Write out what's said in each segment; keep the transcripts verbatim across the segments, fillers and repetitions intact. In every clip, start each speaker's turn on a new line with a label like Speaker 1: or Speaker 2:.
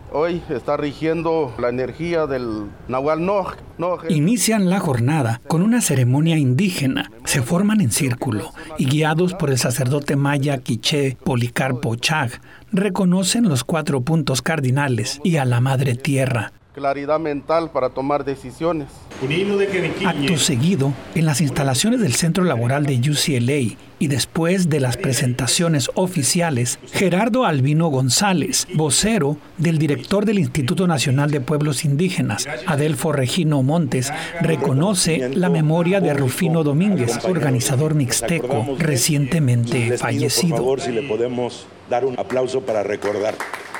Speaker 1: Hoy está rigiendo la energía del Nahual Noj.
Speaker 2: Inician la jornada con una ceremonia indígena. Se forman en círculo y guiados por el sacerdote maya quiché Policarpo Chag, reconocen los cuatro puntos cardinales y a la Madre Tierra.
Speaker 1: Claridad mental para tomar decisiones.
Speaker 2: Acto seguido, en las instalaciones del Centro Laboral de U C L A y después de las presentaciones oficiales, Gerardo Albino González, vocero del director del Instituto Nacional de Pueblos Indígenas, Adelfo Regino Montes, reconoce la memoria de Rufino Domínguez, organizador mixteco, recientemente fallecido.
Speaker 3: Por favor, si le podemos dar un aplauso para recordar.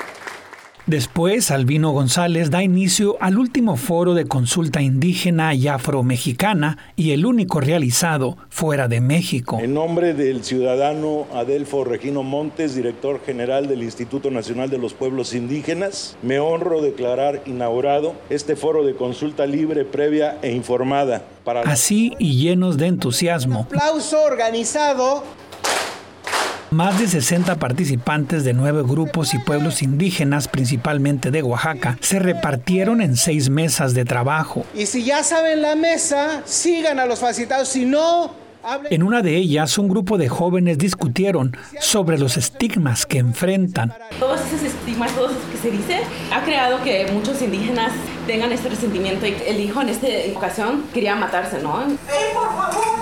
Speaker 2: Después, Albino González da inicio al último foro de consulta indígena y afromexicana y el único realizado fuera de México.
Speaker 3: En nombre del ciudadano Adelfo Regino Montes, director general del Instituto Nacional de los Pueblos Indígenas, me honro declarar inaugurado este foro de consulta libre, previa e informada. Para
Speaker 2: Así y llenos de entusiasmo.
Speaker 4: Un aplauso organizado.
Speaker 2: Más de sesenta participantes de nueve grupos y pueblos indígenas, principalmente de Oaxaca, se repartieron en seis mesas de trabajo.
Speaker 4: Y si ya saben la mesa, sigan a los facilitados, si no... hablen.
Speaker 2: En una de ellas, un grupo de jóvenes discutieron sobre los estigmas que enfrentan.
Speaker 5: Todos esos estigmas, todos esos que se dice, ha creado que muchos indígenas tengan este resentimiento y el hijo en esta ocasión quería matarse, ¿no?
Speaker 6: ¡Eh, por favor!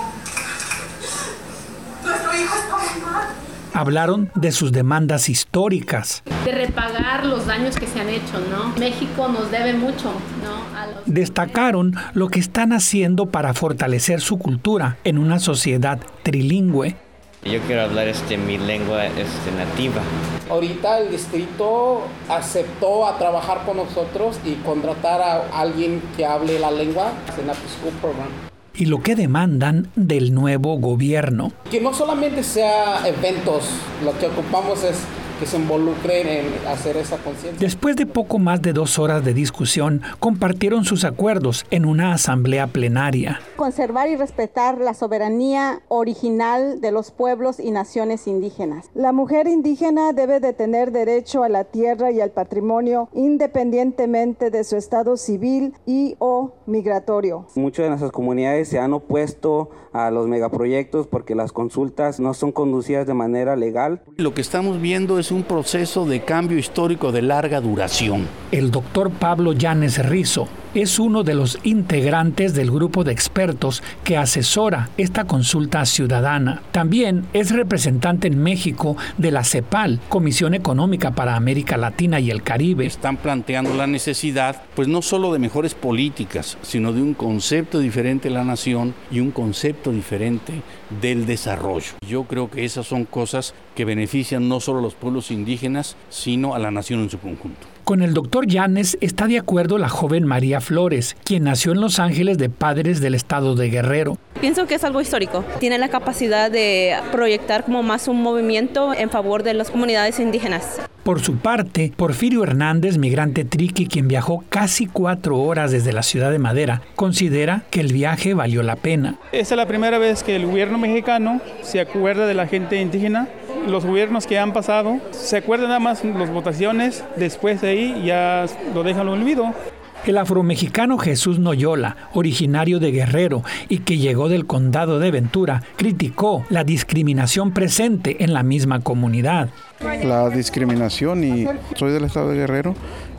Speaker 6: ¡Nuestro hijo está muy mal!
Speaker 2: Hablaron de sus demandas históricas.
Speaker 7: De repagar los daños que se han hecho, ¿no? México nos debe mucho, ¿no? A los...
Speaker 2: Destacaron lo que están haciendo para fortalecer su cultura en una sociedad trilingüe.
Speaker 8: Yo quiero hablar este, mi lengua este, nativa.
Speaker 9: Ahorita el distrito aceptó a trabajar con nosotros y contratar a alguien que hable la lengua en la School Program.
Speaker 2: Y lo que demandan del nuevo gobierno.
Speaker 9: Que no solamente sea eventos, lo que ocupamos es que se involucren en hacer esa conciencia.
Speaker 2: Después de poco más de dos horas de discusión, compartieron sus acuerdos en una asamblea plenaria.
Speaker 10: Conservar y respetar la soberanía original de los pueblos y naciones indígenas. La mujer indígena debe de tener derecho a la tierra y al patrimonio independientemente de su estado civil y o migratorio.
Speaker 11: Muchas de nuestras comunidades se han opuesto a los megaproyectos porque las consultas no son conducidas de manera legal.
Speaker 12: Lo que estamos viendo es un proceso de cambio histórico de larga duración.
Speaker 2: El doctor Pablo Llanes Rizo es uno de los integrantes del grupo de expertos que asesora esta consulta ciudadana. También es representante en México de la CEPAL, Comisión Económica para América Latina y el Caribe.
Speaker 12: Están planteando la necesidad, pues no solo de mejores políticas, sino de un concepto diferente de la nación y un concepto diferente del desarrollo. Yo creo que esas son cosas que benefician no solo a los pueblos indígenas, sino a la nación en su conjunto.
Speaker 2: Con el doctor Llanes está de acuerdo la joven María Flores, quien nació en Los Ángeles de padres del estado de Guerrero.
Speaker 5: Pienso que es algo histórico. Tiene la capacidad de proyectar como más un movimiento en favor de las comunidades indígenas.
Speaker 2: Por su parte, Porfirio Hernández, migrante triqui, quien viajó casi cuatro horas desde la ciudad de Madera, considera que el viaje valió la pena.
Speaker 13: Esta es la primera vez que el gobierno mexicano se acuerda de la gente indígena. Los gobiernos que han pasado se acuerdan nada más las votaciones, después de ahí ya lo dejan al olvido.
Speaker 2: El afromexicano Jesús Noyola, originario de Guerrero y que llegó del condado de Ventura, criticó la discriminación presente en la misma comunidad.
Speaker 14: La discriminación, y soy del estado de Guerrero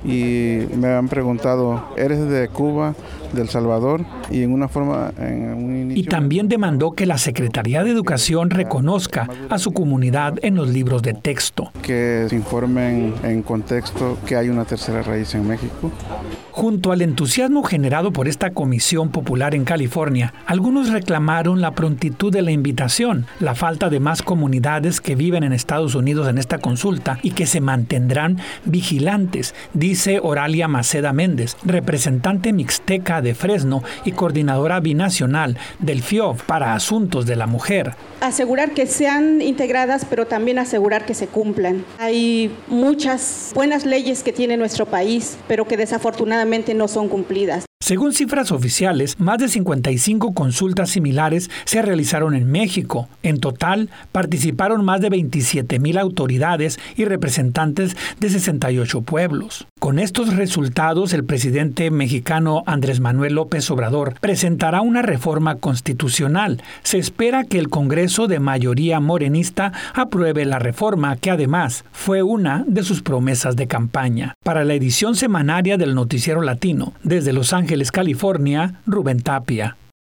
Speaker 14: y me han preguntado, ¿eres de Cuba, de El Salvador? Y en una forma, en un inicio...
Speaker 2: Y también demandó que la Secretaría de Educación reconozca a su comunidad en los libros de texto.
Speaker 14: Que se informen en contexto que hay una tercera raíz en México.
Speaker 2: Junto al entusiasmo generado por esta comisión popular en California, algunos reclamaron la prontitud de la invitación, la falta de más comunidades que viven en Estados Unidos en esta consulta y que se mantendrán vigilantes, dice Oralia Maceda Méndez, representante mixteca de Fresno y coordinadora binacional del F I O B para Asuntos de la Mujer.
Speaker 10: Asegurar que sean integradas, pero también asegurar que se cumplan. Hay muchas buenas leyes que tiene nuestro país, pero que desafortunadamente no son cumplidas.
Speaker 2: Según cifras oficiales, más de cincuenta y cinco consultas similares se realizaron en México. En total, participaron más de veintisiete mil autoridades y representantes de sesenta y ocho pueblos. Con estos resultados, el presidente mexicano Andrés Manuel López Obrador presentará una reforma constitucional. Se espera que el Congreso de mayoría morenista apruebe la reforma, que además fue una de sus promesas de campaña. Para la edición semanaria del Noticiero Latino, desde Los Ángeles, California, Rubén Tapia.